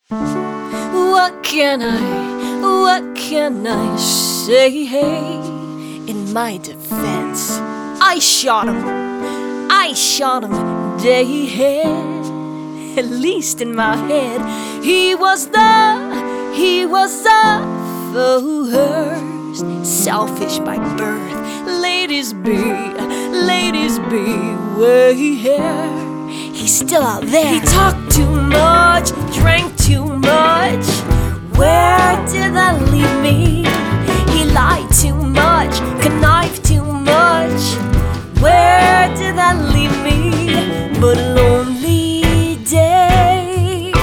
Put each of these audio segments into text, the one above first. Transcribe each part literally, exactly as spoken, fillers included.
What can I, what can I say? In my defense, I shot him, I shot him dead. At least in my head, he was the, he was the first. Selfish by birth, ladies be, ladies beware. He's still out there. He talked too much, drank too much. Where did that leave me? He lied too much, connived too much. Where did that leave me? But a lonely day.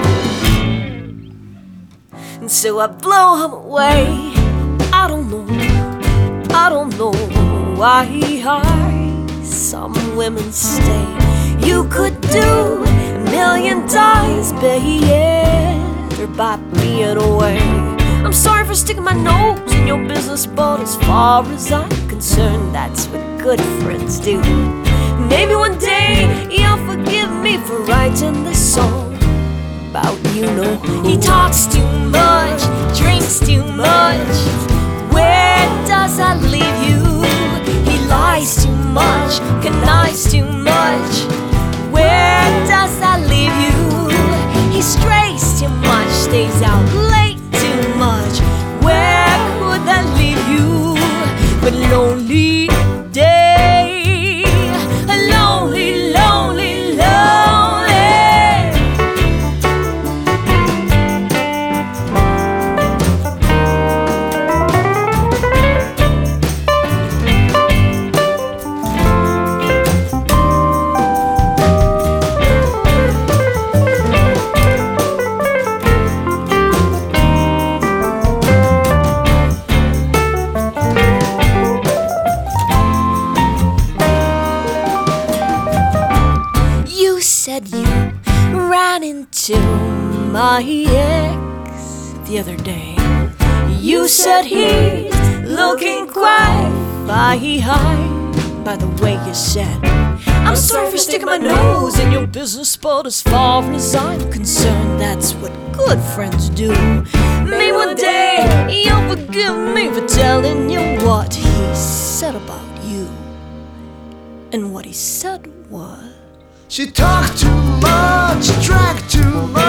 And so I blow him away. I don't know, I don't know why some women stay. You could do a million times better by being away. I'm sorry for sticking my nose in your business, but as far as I'm concerned, that's what good friends do. Maybe one day you'll forgive me for writing this song about you know who. He talks too much, drinks too much. Where does that leave you? He lies too much, connives too much. Where does that leave you? He strays too much, stays out late too much. Where could that leave you? But lonely day, a lonely, lonely, lonely. Said you ran into my ex the other day. You said he's looking quite fine. By the way you said, I'm sorry for sticking my nose in your business, but as far as I'm concerned, that's what good friends do. Maybe one day you'll forgive me for telling you what he said about you. And what he said was, she talked too much, drank too much.